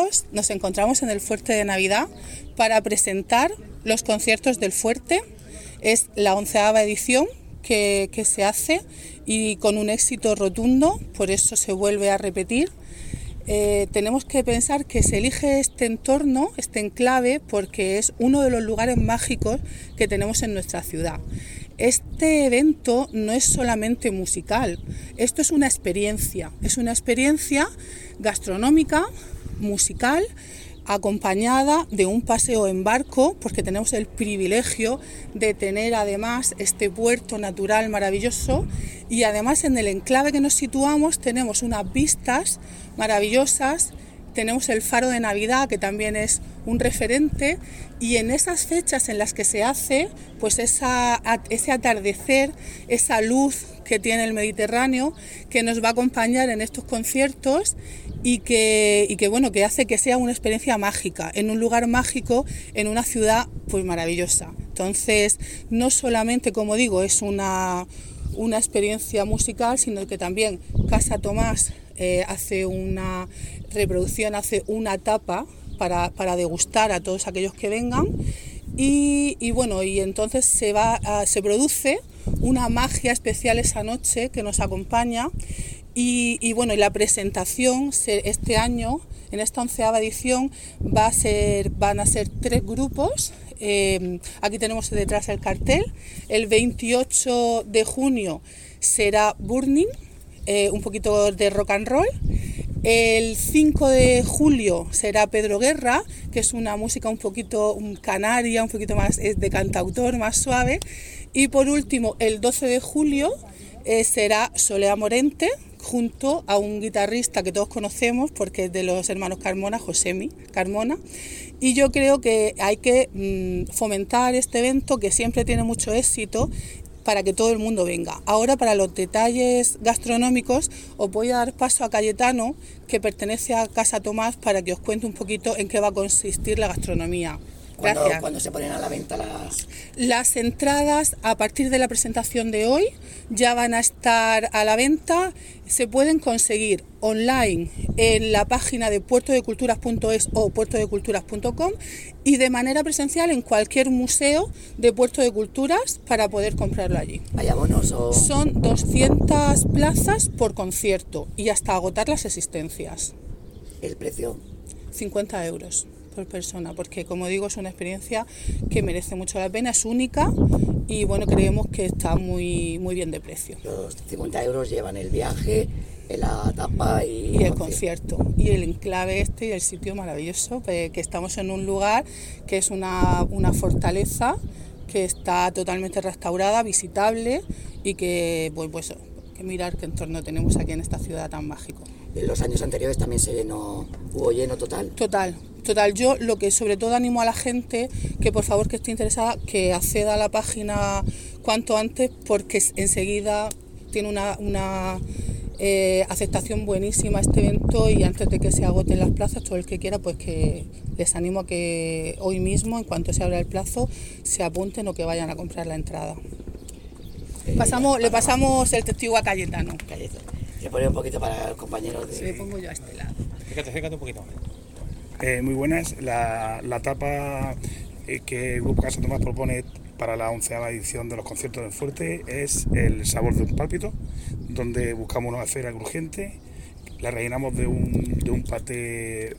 nosotros nos encontramos en el Fuerte de Navidad para presentar los conciertos del Fuerte. Es la 11ª edición que se hace y con un éxito rotundo, por eso se vuelve a repetir. Tenemos que pensar que se elige este entorno, este enclave, porque es uno de los lugares mágicos que tenemos en nuestra ciudad. Este evento no es solamente musical, esto es una experiencia gastronómica, musical, acompañada de un paseo en barco, porque tenemos el privilegio de tener además este puerto natural maravilloso, y además en el enclave que nos situamos tenemos unas vistas maravillosas, tenemos el faro de Navidad, que también es un referente, y en esas fechas en las que se hace pues ese atardecer, esa luz que tiene el Mediterráneo, que nos va a acompañar en estos conciertos y que hace que sea una experiencia mágica, en un lugar mágico, en una ciudad pues maravillosa. Entonces, no solamente, como digo, es una experiencia musical, sino que también Casa Tomás hace una reproducción, hace una tapa para degustar a todos aquellos que vengan, y entonces se produce una magia especial esa noche que nos acompaña. Y la presentación este año, en esta 11ª edición, van a ser 3 grupos. Aquí tenemos detrás el cartel. El 28 de junio será Burning, un poquito de rock and roll. El 5 de julio será Pedro Guerra, que es una música un poquito canaria, un poquito más de cantautor, más suave. Y por último, el 12 de julio será Soledad Morente, junto a un guitarrista que todos conocemos porque es de los hermanos Carmona, Josemi Carmona. Y yo creo que hay que fomentar este evento, que siempre tiene mucho éxito, para que todo el mundo venga. Ahora, para los detalles gastronómicos, os voy a dar paso a Cayetano, que pertenece a Casa Tomás, para que os cuente un poquito en qué va a consistir la gastronomía. Gracias. ¿Cuándo se ponen a la venta las entradas? A partir de la presentación de hoy ya van a estar a la venta. Se pueden conseguir online en la página de puertodeculturas.es o puertodeculturas.com, y de manera presencial en cualquier museo de Puerto de Culturas para poder comprarlo allí. ¿Hay abonos o...? Son 200 plazas por concierto y hasta agotar las existencias. ¿El precio? 50 euros por persona, porque como digo, es una experiencia que merece mucho la pena, es única y creemos que está muy, muy bien de precio. Los 50 euros llevan el viaje, la tapa y el concierto, y el enclave y el sitio maravilloso, que estamos en un lugar que es una fortaleza que está totalmente restaurada, visitable, y que que mirar qué entorno tenemos aquí en esta ciudad tan mágico. En los años anteriores también hubo lleno total. Total. Yo lo que sobre todo animo a la gente, que por favor, que esté interesada, que acceda a la página cuanto antes, porque enseguida tiene una aceptación buenísima este evento, y antes de que se agoten las plazas, todo el que quiera, pues que les animo a que hoy mismo, en cuanto se abra el plazo, se apunten o que vayan a comprar la entrada. Le pasamos el testigo a Cayetano. Le pone un poquito para los compañeros de... Sí, le pongo yo a este lado. Fíjate un poquito. Muy buenas. La tapa que el Grupo Casa Tomás propone para la 11ª edición de los conciertos del Fuerte es el sabor de un pálpito, donde buscamos una esfera crujiente, la rellenamos de un paté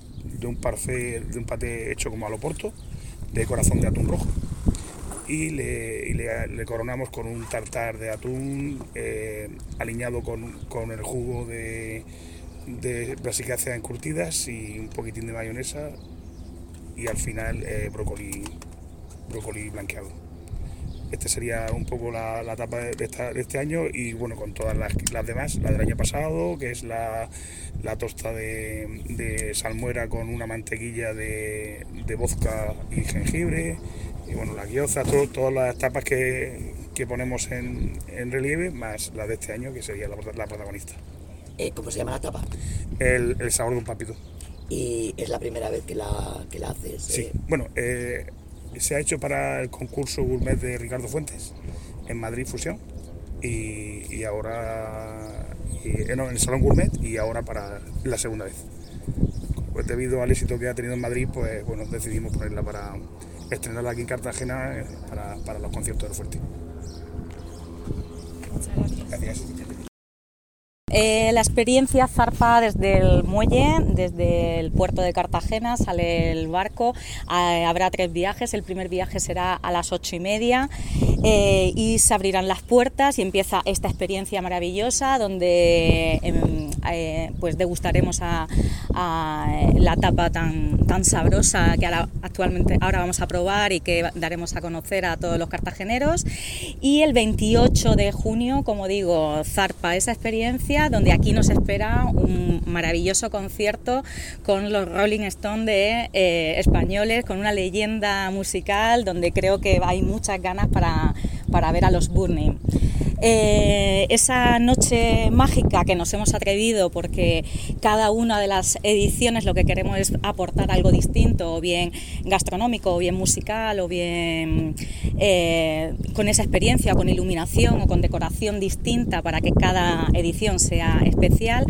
hecho como al oporto, de corazón de atún rojo, y le coronamos con un tartar de atún aliñado con el jugo de brasicáceas encurtidas y un poquitín de mayonesa, y al final brócoli blanqueado. Este sería un poco la tapa de este año, y con todas las demás, la del año pasado, que es la tosta de salmuera con una mantequilla de vodka y jengibre, y la gyoza, todas las tapas que ponemos en relieve, más la de este año, que sería la protagonista. ¿Cómo se llama la tapa? El sabor de un pálpito. ¿Y es la primera vez que la haces? Sí, se ha hecho para el concurso gourmet de Ricardo Fuentes en Madrid Fusión, y ahora en el Salón Gourmet, y ahora para la segunda vez. pues debido al éxito que ha tenido en Madrid, pues bueno, decidimos ponerla para estrenarla aquí en Cartagena para los conciertos del Fuerte. Muchas gracias. Gracias. La experiencia zarpa desde el muelle, desde el puerto de Cartagena, sale el barco, habrá 3 viajes, el primer viaje será a las 8:30 y se abrirán las puertas y empieza esta experiencia maravillosa donde pues degustaremos a la tapa tan sabrosa que ahora vamos a probar y que daremos a conocer a todos los cartageneros. Y el 28 de junio, como digo, zarpa esa experiencia donde aquí nos espera un maravilloso concierto con los Rolling Stones españoles, con una leyenda musical donde creo que hay muchas ganas para ver a los Burning. Esa noche mágica que nos hemos atrevido, porque cada una de las ediciones lo que queremos es aportar algo distinto, o bien gastronómico, o bien musical, o bien con esa experiencia, con iluminación o con decoración distinta para que cada edición sea especial.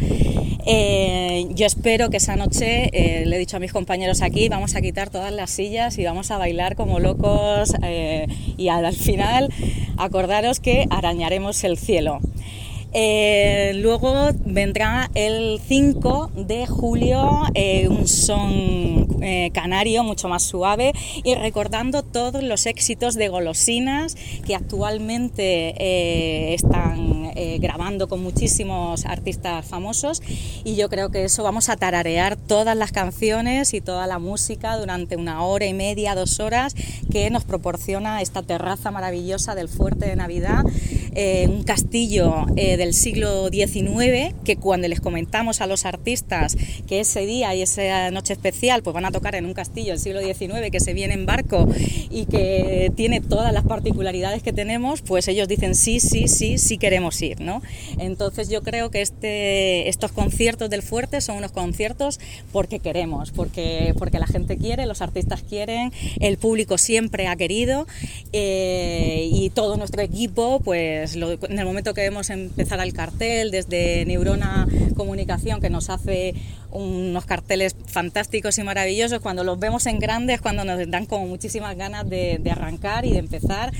Yo espero que esa noche, le he dicho a mis compañeros aquí, vamos a quitar todas las sillas y vamos a bailar como locos y al final acordaros que arañaremos el cielo. Luego vendrá el 5 de julio un son canario mucho más suave y recordando todos los éxitos de golosinas que actualmente están grabando con muchísimos artistas famosos, y yo creo que eso vamos a tararear todas las canciones y toda la música durante 1 hora y media, 2 horas que nos proporciona esta terraza maravillosa del Fuerte de Navidad, un castillo del siglo XIX, que cuando les comentamos a los artistas que ese día y esa noche especial pues van a tocar en un castillo del siglo XIX que se viene en barco y que tiene todas las particularidades que tenemos, pues ellos dicen sí queremos ir, ¿no? Entonces yo creo que estos conciertos del Fuerte son unos conciertos porque queremos, porque la gente quiere, los artistas quieren, el público siempre ha querido y todo nuestro equipo, pues en el momento que vemos empezar al cartel, desde Neurona Comunicación, que nos hace unos carteles fantásticos y maravillosos, cuando los vemos en grande es cuando nos dan como muchísimas ganas de arrancar y de empezar,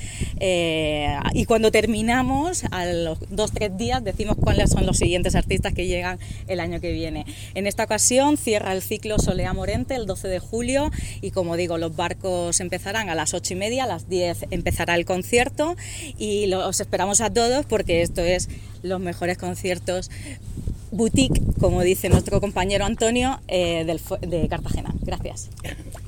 y cuando terminamos, a los 2-3 días decimos cuáles son los siguientes artistas que llegan el año que viene. En esta ocasión cierra el ciclo Solea Morente el 12 de julio y, como digo, los barcos empezarán a las 8:30, a las 10 empezará el concierto y los esperamos a todos porque esto es los mejores conciertos boutique, como dice nuestro compañero Antonio, de Cartagena. Gracias.